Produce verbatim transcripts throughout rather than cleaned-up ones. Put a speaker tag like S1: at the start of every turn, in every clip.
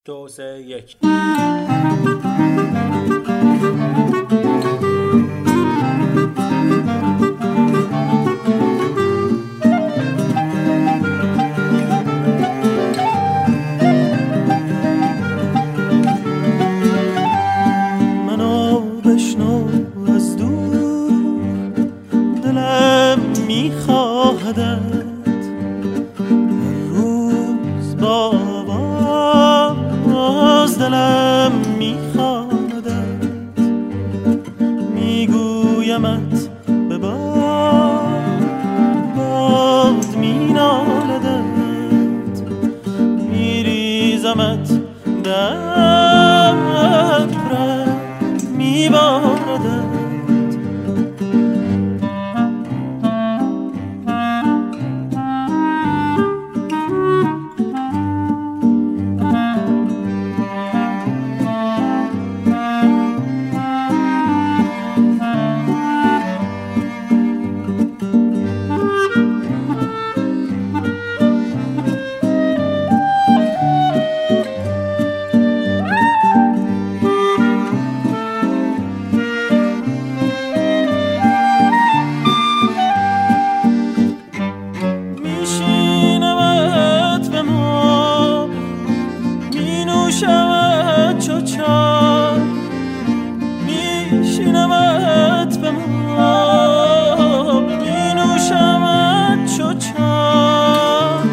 S1: دو سه یک.
S2: منو بشنو از دور، دلم میخواهدت هر روز با آواز، دلم میخواهدت میگویمت به باد، باد مینالدت میریزمت در میباردت. میشنمت چو چار، میشنمت به ما، مینوشمت چو چار.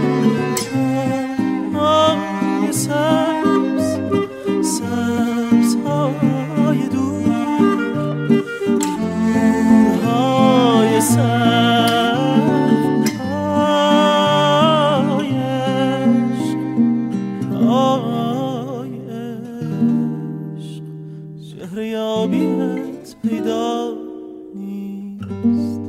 S2: های سبز، سبز های دور، های سبز های عشق، چهره یابیت پیدا نیست.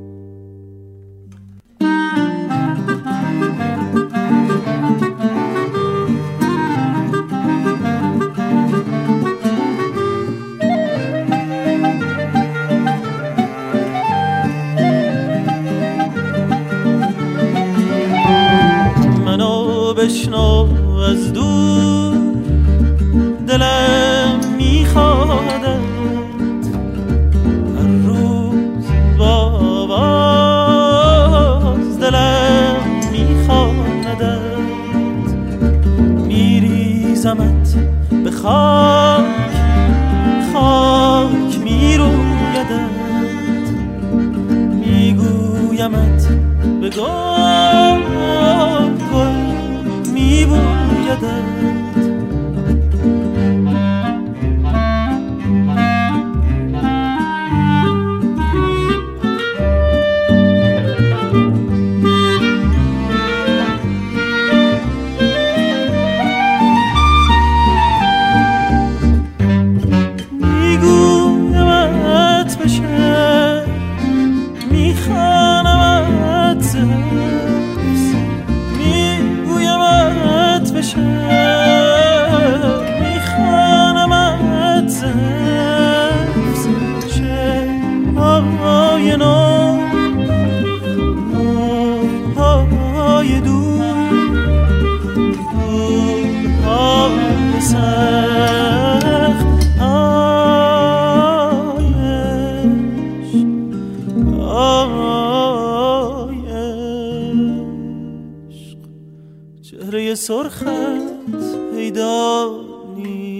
S2: منو بشنو از دور، دلم میخواهدت هر روز با آواز، دلم میخواهدت میریزمت به خاک، خاک میرویدت میگویمت به گل، گل میبویدت. میگویمت بشه، میخوانمت زفز، میگویمت بشه، میخوانمت زفز. چه های نو، های دور، های سخت های عشق، های عشق. چهره سرخت پیدا نیست.